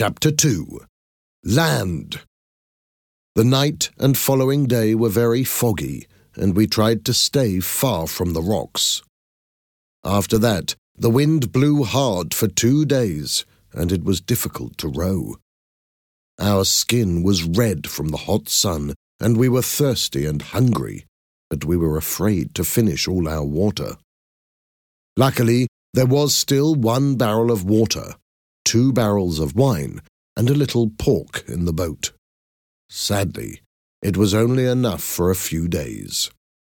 Chapter 2. Land. The night and following day were very foggy, and we tried to stay far from the rocks. After that, the wind blew hard for 2 days, and it was difficult to row. Our skin was red from the hot sun, and we were thirsty and hungry, but we were afraid to finish all our water. Luckily, there was still 1 barrel of water, 2 barrels of wine, and a little pork in the boat. Sadly, it was only enough for a few days.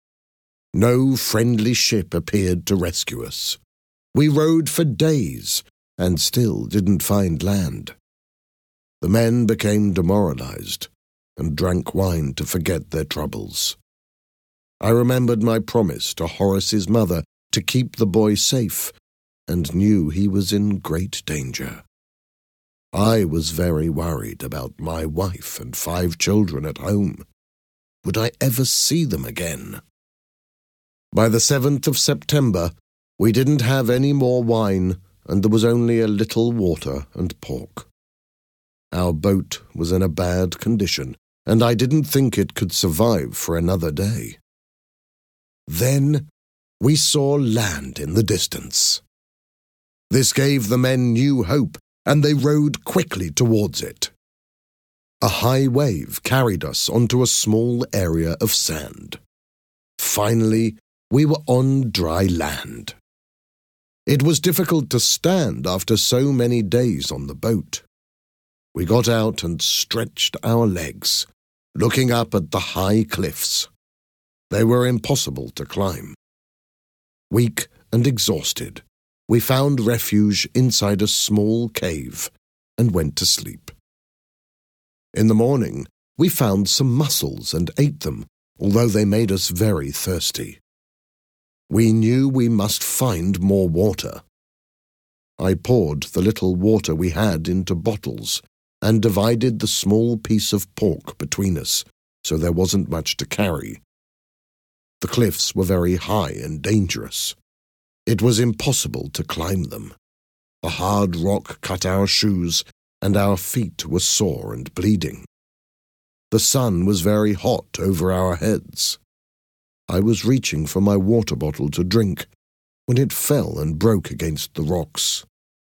No friendly ship appeared to rescue us. We rowed for days and still didn't find land. The men became demoralized and drank wine to forget their troubles. I remembered my promise to Horace's mother to keep the boy safe and knew he was in great danger. I was very worried about my wife and 5 children at home. Would I ever see them again? By the 7th of September, we didn't have any more wine, and there was only a little water and pork. Our boat was in a bad condition, and I didn't think it could survive for another day. Then we saw land in the distance. This gave the men new hope, and they rowed quickly towards it. A high wave carried us onto a small area of sand. Finally, we were on dry land. It was difficult to stand after so many days on the boat. We got out and stretched our legs, looking up at the high cliffs. They were impossible to climb. Weak and exhausted, we found refuge inside a small cave and went to sleep. In the morning, we found some mussels and ate them, although they made us very thirsty. We knew we must find more water. I poured the little water we had into bottles and divided the small piece of pork between us, so there wasn't much to carry. The cliffs were very high and dangerous. It was impossible to climb them. The hard rock cut our shoes, and our feet were sore and bleeding. The sun was very hot over our heads. I was reaching for my water bottle to drink when it fell and broke against the rocks.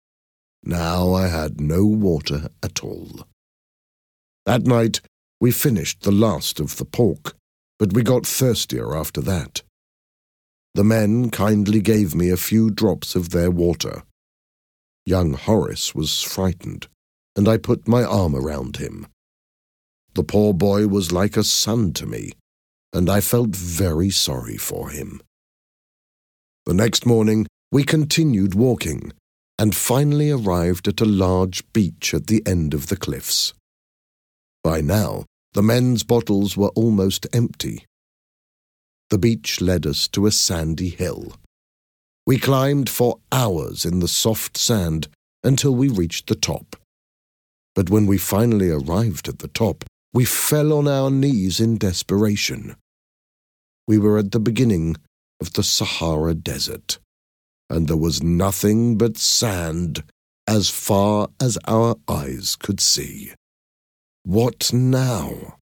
Now I had no water at all. That night we finished the last of the pork, but we got thirstier after that. The men kindly gave me a few drops of their water. Young Horace was frightened, and I put my arm around him. The poor boy was like a son to me, and I felt very sorry for him. The next morning we continued walking, and finally arrived at a large beach at the end of the cliffs. By now, the men's bottles were almost empty. The beach led us to a sandy hill. We climbed for hours in the soft sand until we reached the top. But when we finally arrived at the top, we fell on our knees in desperation. We were at the beginning of the Sahara Desert, and there was nothing but sand as far as our eyes could see. What now?